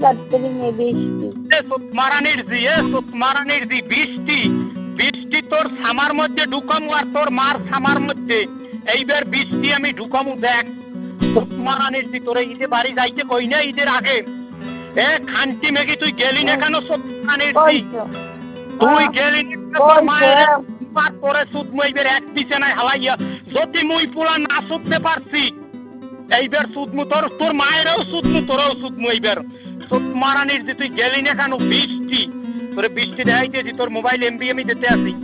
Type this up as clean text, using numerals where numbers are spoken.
মারানির জি বৃষ্টি বৃষ্টি তোর সামার মধ্যে ঢুকামু আর তোর মার সামার মধ্যে এইবার বৃষ্টি আমি ঢুকামু দেখ মারানির জি তোরে ঈদে বাড়ি যাইতে কই না ঈদের আগে এ খান্তি মেঘি তুই গেলি না কেন মারানির জি তুই গেলি তোর মায়ের পরে সুদ মুইবের এক বিছানায় হালাইয়া যদি মুই পোলা না সুদতে পারছি এইবার সুদমু তোর মায়েরও সুদমু তোরও সুদমু এইবার সুদ মারানির যে তুই গেলি না কেন বৃষ্টি তোরে বৃষ্টি দেখাইতেছি তোর মোবাইল এমবি আমি দিতে আসি